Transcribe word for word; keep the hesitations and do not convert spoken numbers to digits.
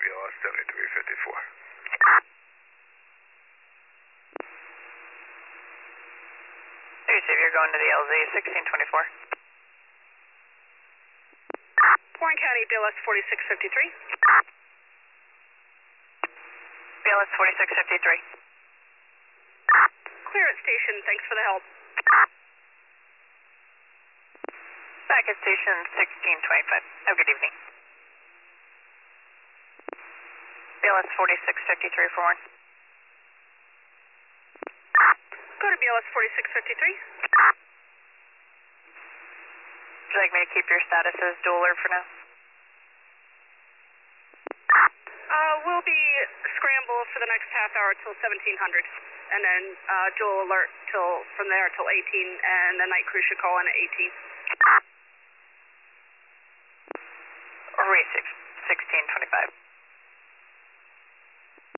B L S seventy-three fifty-four. Two Xavier going to the L Z sixteen twenty-four. Warren County, B L S forty-six fifty-three. B L S forty-six fifty-three. Clear at station, thanks for the help. Back at station sixteen twenty-five. Have a good evening. B L S forty-six fifty-three for Warren. Go to B L S forty-six fifty-three. Would you like me to keep your status as dual alert for now? Uh, we'll be scramble for the next half hour till seventeen hundred, and then uh, dual alert till from there till eighteen, and the night crew should call in at eighteen. Or sixteen twenty-five.